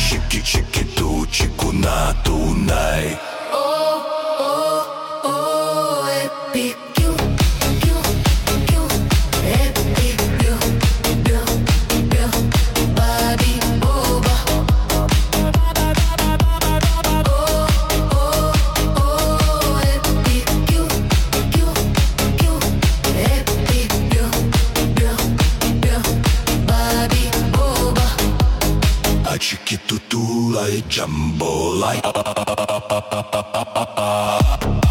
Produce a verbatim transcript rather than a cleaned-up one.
Shiki shiki tu chiku na tunai. Oh, oh, oh, e più, più, più, e più, più, più, più, baby, boba. Oh, oh, oh, e più, più, più, più, e più, più, più, più, baby, boba. A chiki tu tu lai jumbo lai.